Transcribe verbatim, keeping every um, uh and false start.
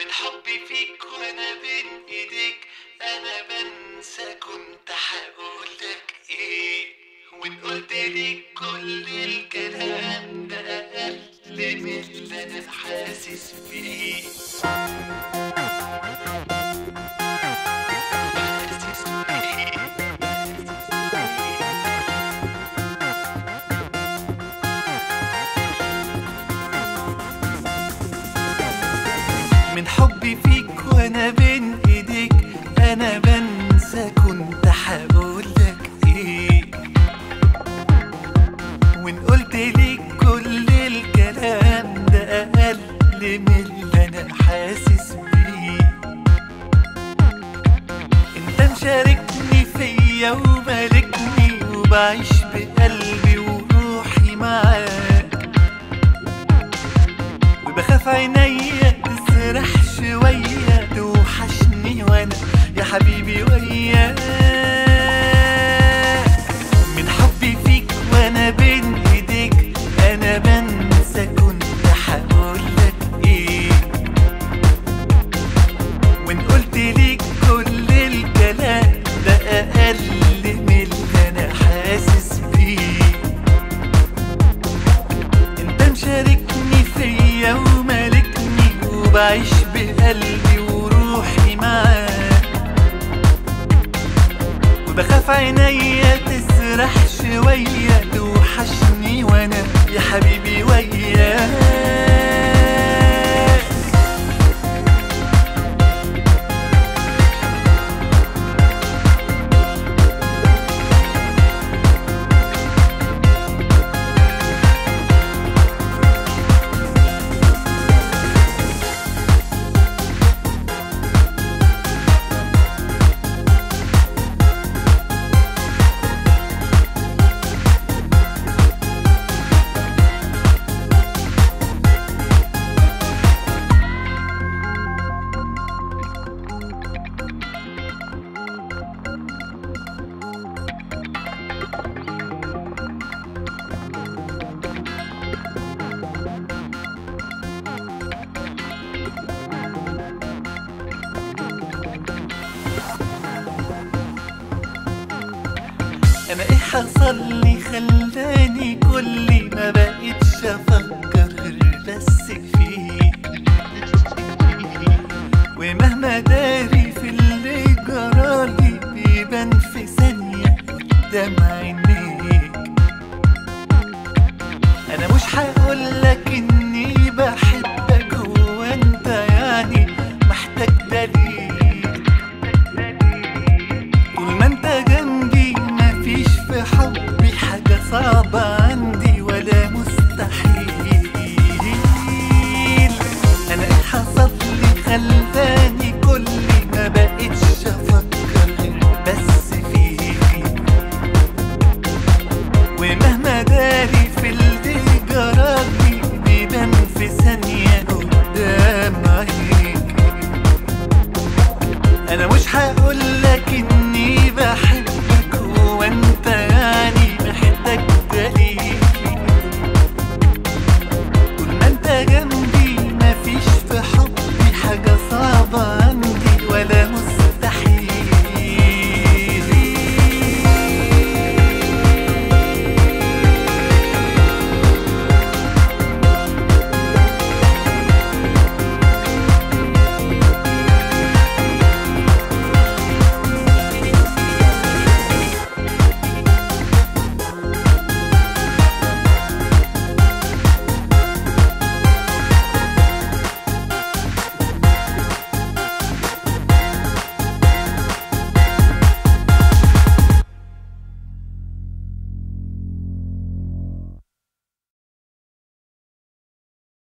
حبي فيك وانا بين ايديك انا بنسى كنت هقولك ايه. وان قلت لي كل الكلام ده اقل من اللي انا حاسس بيه. حاسس بيه. من حبي فيك وانا بين ايديك انا بنسى كنت هقولك ايه. وان قلت ليك كل الكلام ده اقل من اللي انا حاسس بيه. انت مشاركني فيا ومالكني وبعيش بقلبي وروحي معاك. وبخاف عينيا تسرح شوية توحشني وانا يا حبيبي وياك. من حبي فيك وانا بين ايديك انا بنسى كنت هقولك ايه. وان قلت ليك كل الكلام ده اقل من اللي انا حاسس بيه. انت مشاركني فيا ومالكني وبعيش بقلبي وروحي معاك. وبخاف عينيا تسرح شوية توحشني وانا يا حبيبي وياك. انا ايه حصل لي خلاني كل ما بقيتش افكر غير بس فيك.